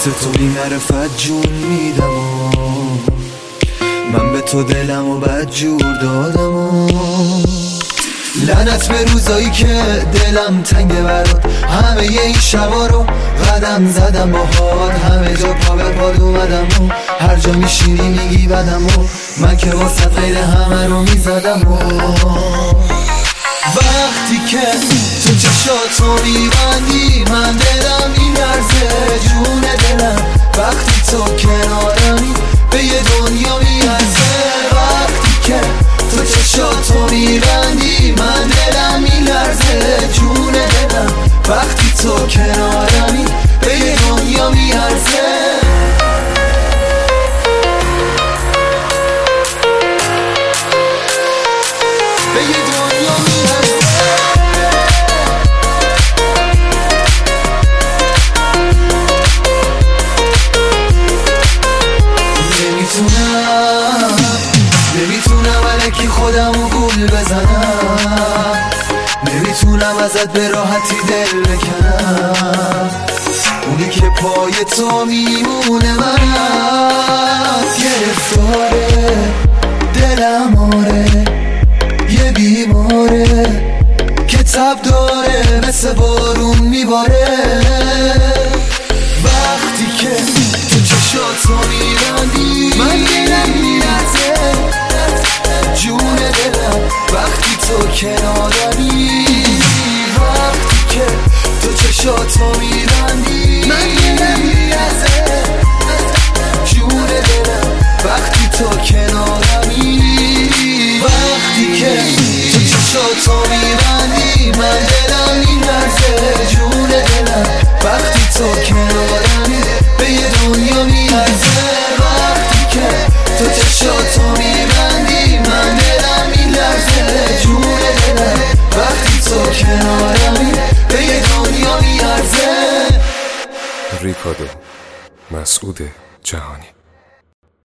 واسه تو بی معرفت جون میدم و من به تو دلم و بدجور دادم و لعنت به روزایی که دلم تنگه برات، همه این شبا رو قدم زدم باهات، همه جا پا به پاد اومدم و هر جا میشینی میگی بدم و من که واسه غیر همه رو میزدم و وقتی که تو چشاتو میبندی من دلم میلرزه جون دلم، وقتی تو کنارمی به یه دنیا میارزه، وقتی که تو چشاتو میبندی من دلم میلرزه جون دلم، وقتی تو کنارمی به یه دنیا میارزه. به یه دنیا میارزه. نمیتونم الکی خودمو گول بزنم، نمیتونم ازت به راحتی دل بکنم، اونی که پای تو میمونه منم، گرفتاره دلم آره یه بیماره که تب داره مثل بارون میباره، وقتی که تو چشاتو میبندی من دلم میلرزه جون دلم، وقتی تو کنارمی، وقتی که تو چشاتو میبندی من دلم میلرزه جون دلم، وقتی تو کنارمی، وقتی که تو چشاتو میبندی من دلم میلرزه جون دلم، وقتی تو کنارمی به یه دنیا میارزه، وقتی که تو چشاتو میبندی من دلم میلرزه جون دلم، وقتی تو کنارمی به یه دنیا میارزه. ریکاردو مسعود جهانی.